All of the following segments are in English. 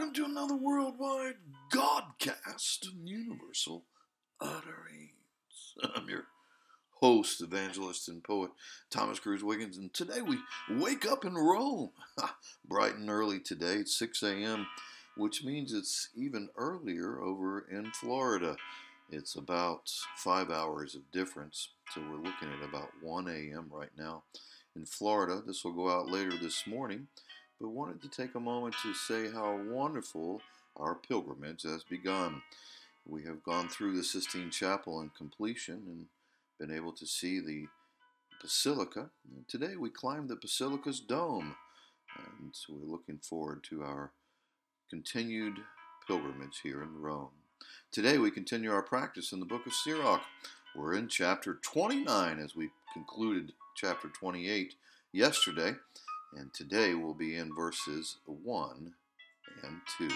welcome to another worldwide Godcast, Universal Utterings. I'm your host, evangelist, and poet, Thomas Cruz Wiggins, and today we wake up in Rome. Bright and early today, it's 6 a.m., which means it's even earlier over in Florida. It's about 5 hours of difference, so we're looking at about 1 a.m. right now in Florida. This will go out later this morning, but wanted to take a moment to say how wonderful our pilgrimage has begun. We have gone through the Sistine Chapel in completion and been able to see the Basilica. And today we climbed the Basilica's dome, and so we're looking forward to our continued pilgrimage here in Rome. Today we continue our practice in the book of Sirach. We're in chapter 29 as we concluded chapter 28 yesterday, and today we'll be in verses 1 and 2.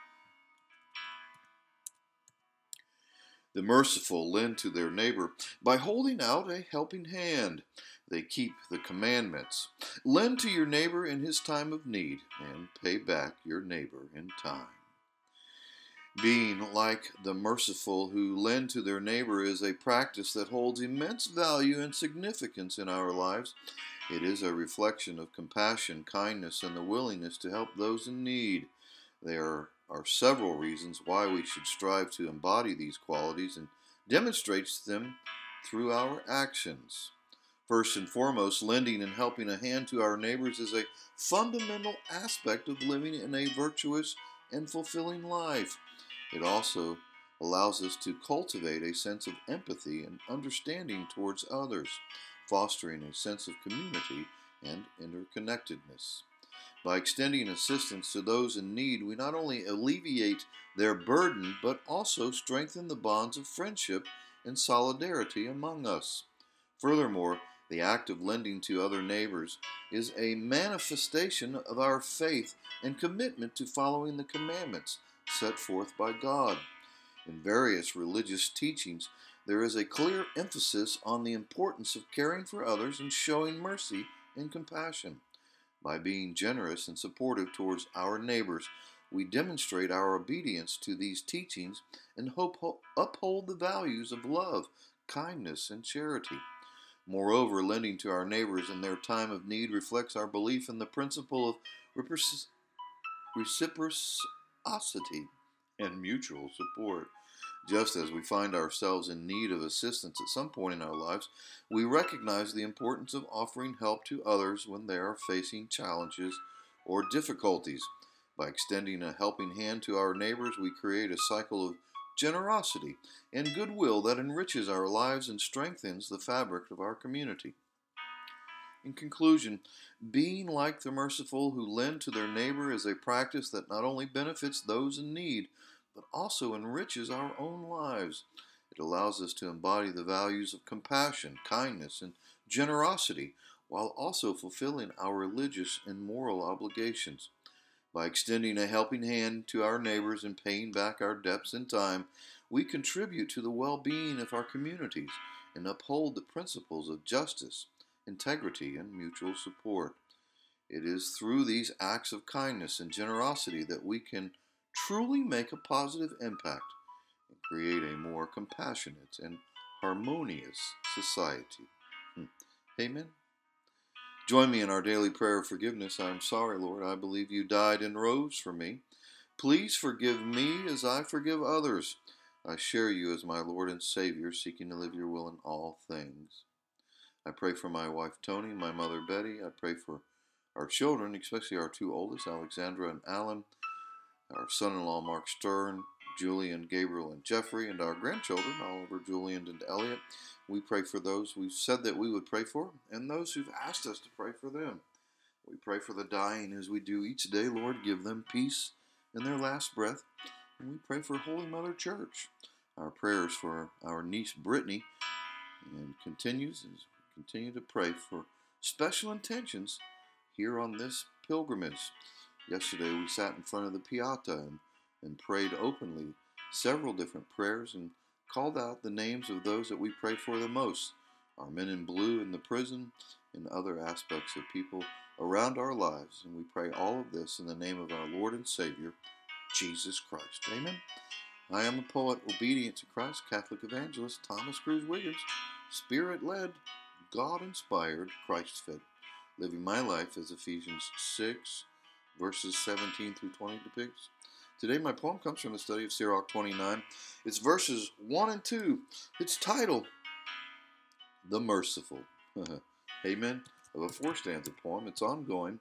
The merciful lend to their neighbor by holding out a helping hand. They keep the commandments. Lend to your neighbor in his time of need, and pay back your neighbor in time. Being like the merciful who lend to their neighbor is a practice that holds immense value and significance in our lives. It is a reflection of compassion, kindness, and the willingness to help those in need. There are several reasons why we should strive to embody these qualities and demonstrates them through our actions. First and foremost, lending and helping a hand to our neighbors is a fundamental aspect of living in a virtuous and fulfilling life. It also allows us to cultivate a sense of empathy and understanding towards others, fostering a sense of community and interconnectedness. By extending assistance to those in need, we not only alleviate their burden, but also strengthen the bonds of friendship and solidarity among us. Furthermore, the act of lending to other neighbors is a manifestation of our faith and commitment to following the commandments set forth by God. In various religious teachings, there is a clear emphasis on the importance of caring for others and showing mercy and compassion. By being generous and supportive towards our neighbors, we demonstrate our obedience to these teachings and uphold the values of love, kindness, and charity. Moreover, lending to our neighbors in their time of need reflects our belief in the principle of reciprocity and mutual support. Just as we find ourselves in need of assistance at some point in our lives, we recognize the importance of offering help to others when they are facing challenges or difficulties. By extending a helping hand to our neighbors, we create a cycle of generosity and goodwill that enriches our lives and strengthens the fabric of our community. In conclusion, being like the merciful who lend to their neighbor is a practice that not only benefits those in need, but also enriches our own lives. It allows us to embody the values of compassion, kindness, and generosity, while also fulfilling our religious and moral obligations. By extending a helping hand to our neighbors and paying back our debts in time, we contribute to the well-being of our communities and uphold the principles of justice, integrity, and mutual support. It is through these acts of kindness and generosity that we can truly make a positive impact and create a more compassionate and harmonious society. Amen. Join me in our daily prayer of forgiveness. I am sorry, Lord. I believe you died and rose for me. Please forgive me as I forgive others. I share you as my Lord and Savior, seeking to live your will in all things. I pray for my wife Tony, my mother Betty. I pray for our children, especially our two oldest, Alexandra and Alan, our son-in-law Mark Stern, Julian, Gabriel, and Jeffrey, and our grandchildren, Oliver, Julian, and Elliot. We pray for those we've said that we would pray for, and those who've asked us to pray for them. We pray for the dying as we do each day. Lord, give them peace in their last breath. And we pray for Holy Mother Church. Our prayers for our niece Brittany and continues as we continue to pray for special intentions here on this pilgrimage. Yesterday we sat in front of the Pieta and prayed openly several different prayers and called out the names of those that we pray for the most, our men in blue in the prison and other aspects of people around our lives. And we pray all of this in the name of our Lord and Savior, Jesus Christ. Amen. I am a poet, obedient to Christ, Catholic evangelist, Thomas Cruz Wiggins, Spirit-led, God-inspired, Christ-fed, living my life as Ephesians 6, verses 17 through 20 depicts. Today my poem comes from the study of Sirach 29. It's verses 1 and 2. Its title, The Merciful. Amen. Of a 4-stanza poem. It's ongoing.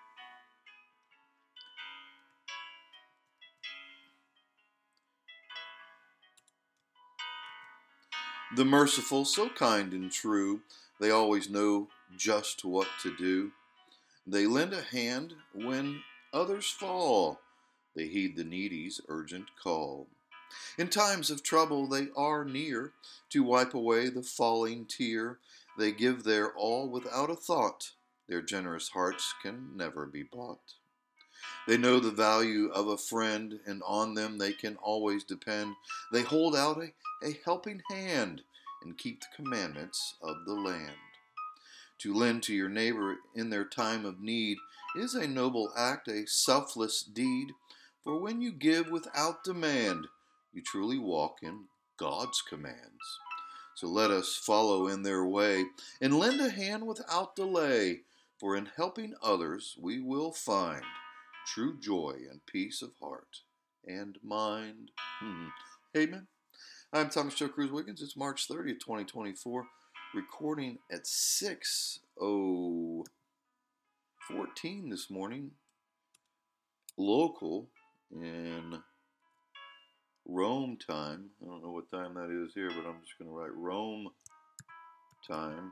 The merciful, so kind and true, they always know just what to do. They lend a hand when others fall. They heed the needy's urgent call. In times of trouble they are near to wipe away the falling tear. They give their all without a thought. Their generous hearts can never be bought. They know the value of a friend, and on them they can always depend. They hold out a helping hand and keep the commandments of the land. To lend to your neighbor in their time of need is a noble act, a selfless deed. For when you give without demand, you truly walk in God's commands. So let us follow in their way and lend a hand without delay. For in helping others we will find true joy and peace of heart and mind. Amen. I'm Thomas Joe Cruz Wiggins. It's March 30th, 2024. Recording at 6:14 this morning. Local in Rome time. I don't know what time that is here, but I'm just going to write Rome time.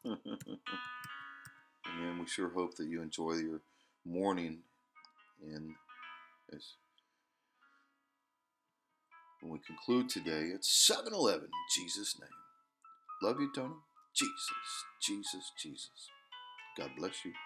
And we sure hope that you enjoy your morning in this. When we conclude today, it's 7-11 in Jesus' name. Love you, Tony. Jesus, Jesus, Jesus. God bless you.